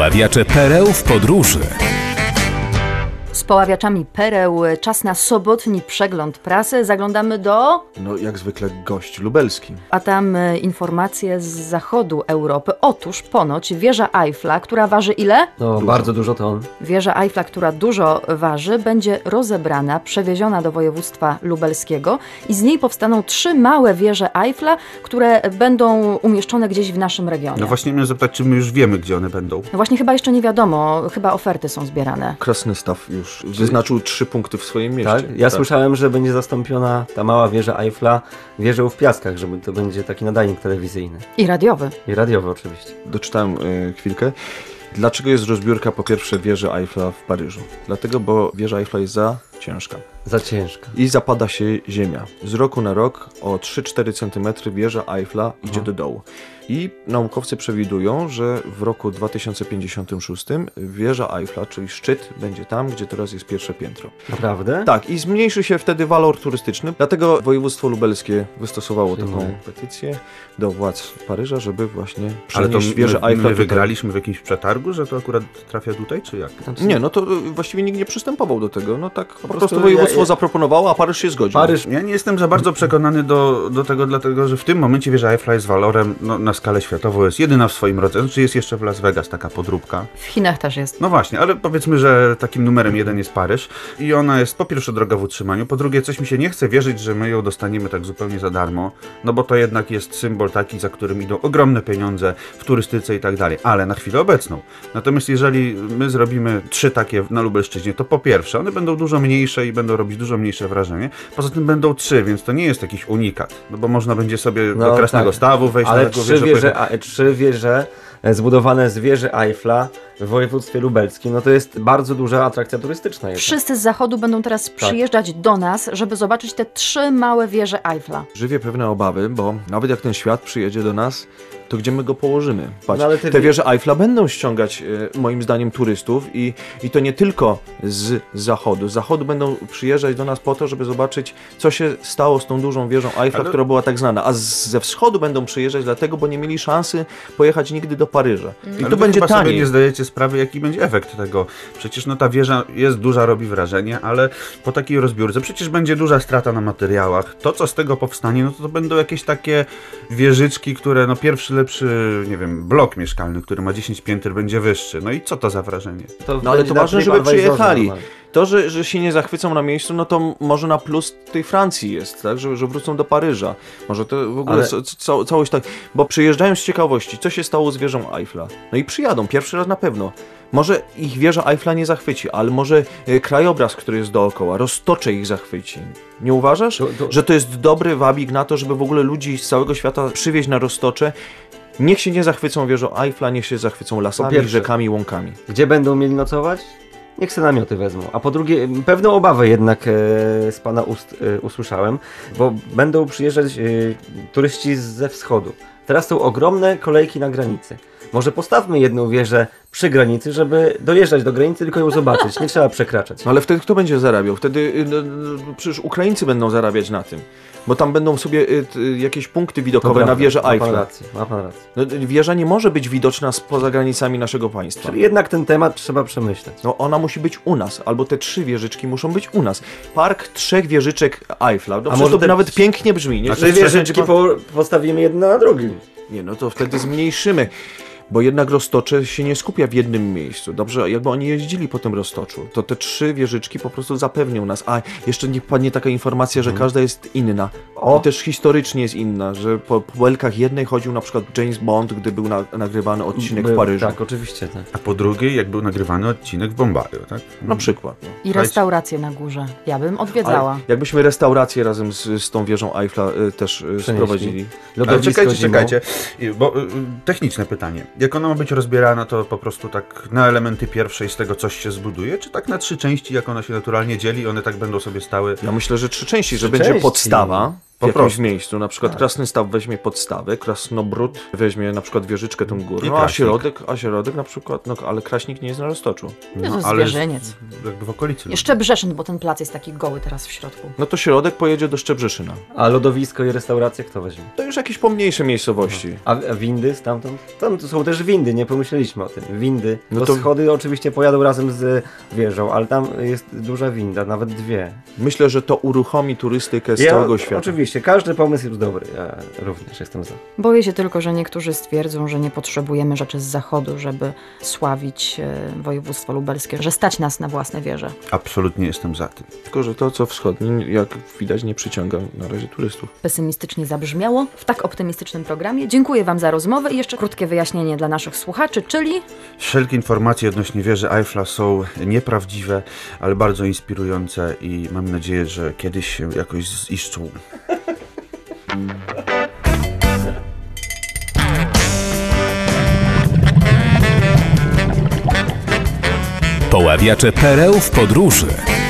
Poławiacze pereł w podróży. Z poławiaczami pereł czas na sobotni przegląd prasy. Zaglądamy do... No jak zwykle gość lubelski. A tam informacje z zachodu Europy. Otóż ponoć wieża Eiffla, która waży ile? No, bardzo dużo ton. Wieża Eiffla, która dużo waży, będzie rozebrana, przewieziona do województwa lubelskiego i z niej powstaną 3 małe wieże Eiffla, które będą umieszczone gdzieś w naszym regionie. No właśnie miałem zapytać, czy my już wiemy, gdzie one będą. No właśnie chyba jeszcze nie wiadomo, chyba oferty są zbierane. Krasnystaw już wyznaczył 3 punkty w swoim mieście. Tak? Ja słyszałem, że będzie zastąpiona ta mała wieża Eiffla wieżą w Piaskach, że to będzie taki nadajnik telewizyjny. I radiowy. I radiowy oczywiście. Doczytałem chwilkę. Dlaczego jest rozbiórka po pierwsze wieży Eiffla w Paryżu? Dlatego, bo wieża Eiffla jest za ciężka. Za ciężka. I zapada się ziemia. Z roku na rok o 3-4 cm wieża Eiffla idzie do dołu. I naukowcy przewidują, że w roku 2056 wieża Eiffla, czyli szczyt, będzie tam, gdzie teraz jest pierwsze piętro. Naprawdę? Tak, i zmniejszy się wtedy walor turystyczny. Dlatego województwo lubelskie wystosowało taką petycję do władz Paryża, żeby właśnie przenieść wieżę Eiffla. My wygraliśmy w jakimś przetargu, że to akurat trafia tutaj, czy jak? Nie, no to właściwie nikt nie przystępował do tego. No tak po prostu województwo zaproponowało, a Paryż się zgodził. Ja nie jestem za bardzo przekonany do tego, dlatego że w tym momencie wieża Eiffla jest walorem na skalę światową, jest jedyna w swoim rodzaju. Znaczy jest jeszcze w Las Vegas taka podróbka. W Chinach też jest. No właśnie, ale powiedzmy, że takim numerem 1 jest Paryż i ona jest po pierwsze droga w utrzymaniu, po drugie coś mi się nie chce wierzyć, że my ją dostaniemy tak zupełnie za darmo, no bo to jednak jest symbol taki, za którym idą ogromne pieniądze w turystyce i tak dalej, ale na chwilę obecną. Natomiast jeżeli my zrobimy 3 takie na Lubelszczyźnie, to po pierwsze one będą dużo mniejsze i będą robić dużo mniejsze wrażenie, poza tym będą 3, więc to nie jest jakiś unikat, no bo można będzie sobie do Krasnego Stawu wejść ale na taką 3 wieże zbudowane z wieży Eiffla w województwie lubelskim, no to jest bardzo duża atrakcja turystyczna. Wszyscy z zachodu będą teraz przyjeżdżać do nas, żeby zobaczyć te 3 małe wieże Eiffla. Żywię pewne obawy, bo nawet jak ten świat przyjedzie do nas, to gdzie my go położymy? Patrz, no, ale te wieże Eiffla będą ściągać moim zdaniem turystów i to nie tylko z zachodu. Z zachodu będą przyjeżdżać do nas po to, żeby zobaczyć, co się stało z tą dużą wieżą Eiffla, która była tak znana. A ze wschodu będą przyjeżdżać dlatego, bo nie mieli szansy pojechać nigdy do Paryża. I ale to będzie chyba sobie taniej. nie zdajecie sprawy, jaki będzie efekt tego. Przecież no ta wieża jest duża, robi wrażenie, ale po takiej rozbiórce przecież będzie duża strata na materiałach. To, co z tego powstanie, no to będą jakieś takie wieżyczki, które no pierwszy lepszy, nie wiem, blok mieszkalny, który ma 10 pięter, będzie wyższy. No i co to za wrażenie? No ale to ważne, żeby przyjechali. To, że się nie zachwycą na miejscu, no to może na plus tej Francji jest, tak? Że wrócą do Paryża. Może to w ogóle całość tak. Bo przyjeżdżają z ciekawości, co się stało z wieżą Eiffla. No i przyjadą, pierwszy raz na pewno. Może ich wieża Eiffla nie zachwyci, ale może krajobraz, który jest dookoła, Roztocze ich zachwyci. Nie uważasz, że to jest dobry wabik na to, żeby w ogóle ludzi z całego świata przywieźć na Roztocze? Niech się nie zachwycą wieżą Eiffla, niech się zachwycą lasami, rzekami, łąkami. Gdzie będą mieli nocować? Niech se namioty wezmą. A po drugie, pewną obawę jednak z pana ust usłyszałem, bo będą przyjeżdżać turyści ze wschodu. Teraz są ogromne kolejki na granicy. Może postawmy jedną wieżę przy granicy, żeby dojeżdżać do granicy, tylko ją zobaczyć. Nie trzeba przekraczać. No ale wtedy kto będzie zarabiał? Wtedy przecież Ukraińcy będą zarabiać na tym. Bo tam będą sobie jakieś punkty widokowe na wieżę Eiffla. Ma pan rację. No, wieża nie może być widoczna spoza granicami naszego państwa. Czyli jednak ten temat trzeba przemyśleć. No ona musi być u nas, albo te 3 wieżyczki muszą być u nas. Park 3 wieżyczek Eiffla. No, a może to nawet pięknie brzmi, nie? A 3 wieżyczki postawimy jedno na drugim. Nie, no to wtedy zmniejszymy. Bo jednak Roztocze się nie skupia w jednym miejscu. Dobrze, jakby oni jeździli po tym Roztoczu, to te 3 wieżyczki po prostu zapewnią nas. A jeszcze niech padnie taka informacja, że każda jest inna. I też historycznie jest inna, że po belkach jednej chodził na przykład James Bond, gdy był nagrywany odcinek w Paryżu. Tak, oczywiście. Tak. A po drugiej, jak był nagrywany odcinek w Bombaju, tak? Na przykład. No. I restauracje na górze. Ja bym odwiedzała. Ale jakbyśmy restaurację razem z tą wieżą Eiffla też sprowadzili. Ale czekajcie, bo techniczne pytanie. Jak ona ma być rozbierana, to po prostu tak na elementy pierwsze z tego coś się zbuduje, czy tak na 3 części, jak ona się naturalnie dzieli, one tak będą sobie stały? Ja myślę, że 3 części, że będzie podstawa, w jakimś miejscu. Na przykład Krasnystaw weźmie podstawę, Krasnobród weźmie na przykład wieżyczkę tą górną, a środek na przykład, no ale Kraśnik nie jest na Roztoczu. No to zwierzyniec. Jakby w okolicy. Jeszcze Brzeszyn, bo ten plac jest taki goły teraz w środku. No to środek pojedzie do Szczebrzeszyna. A lodowisko i restaurację kto weźmie? To już jakieś pomniejsze miejscowości. A windy stamtąd? Tam są też windy, nie pomyśleliśmy o tym. Windy, No bo to- schody oczywiście pojadą razem z wieżą, ale tam jest duża winda, nawet 2. Myślę, że to uruchomi turystykę z całego świata. Oczywiście, każdy pomysł jest dobry, ja również jestem za. Boję się tylko, że niektórzy stwierdzą, że nie potrzebujemy rzeczy z zachodu, żeby sławić województwo lubelskie, że stać nas na własne wieże. Absolutnie jestem za tym. Tylko, że to co wschodnie, jak widać, nie przyciąga na razie turystów. Pesymistycznie zabrzmiało w tak optymistycznym programie. Dziękuję Wam za rozmowę i jeszcze krótkie wyjaśnienie dla naszych słuchaczy, czyli Wszelkie informacje odnośnie wieży Eiffla są nieprawdziwe, ale bardzo inspirujące i mam nadzieję, że kiedyś się jakoś ziszczą. Poławiacze pereł w podróży.